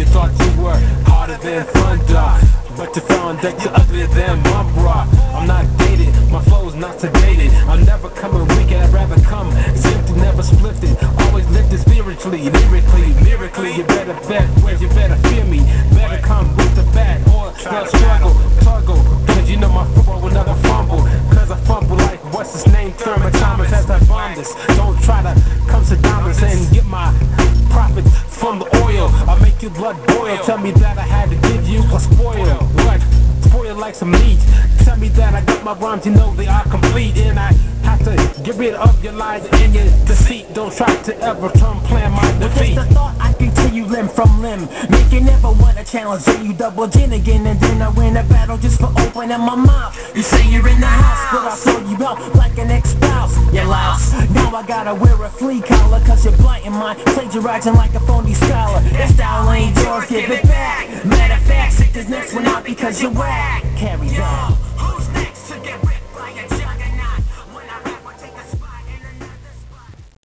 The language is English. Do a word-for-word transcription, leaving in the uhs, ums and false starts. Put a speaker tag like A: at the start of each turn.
A: You thought you were harder than thunder, but you found that you're uglier than Mumbra. I'm not dated, my flow's not sedated. I'm never coming weak, I'd rather come simply, never splifted. Always lifted spiritually, lyrically, lyrically. You better bet where you better fear me. Better come with the bat or the struggle, tuggle. Cause you know my football will never fumble. Cause I fumble like what's his name, Thurman Thomas as I bomb this. Don't try to come to Dominus and get my profit from the oil. I make your blood boil. Tell me that I had to give you a spoil. What? Spoil like some meat. Tell me that I got my rhymes, you know they are complete. And I have to get rid of your lies and your deceit. Don't try to ever try and plan my defeat.
B: With the thought I continue limb from limb, make you never want to challenge. So you double gin again, and then I win a battle just for opening my mouth. You say you're in the house, but I'll throw you out like an ex-spouse. You louse. Now I gotta wear a flea collar, cause you're blighting mine, plagiarizing like a phony scholar. That style ain't yours, give it back. Matter of fact, sick this next one out because you're whack. Carry that.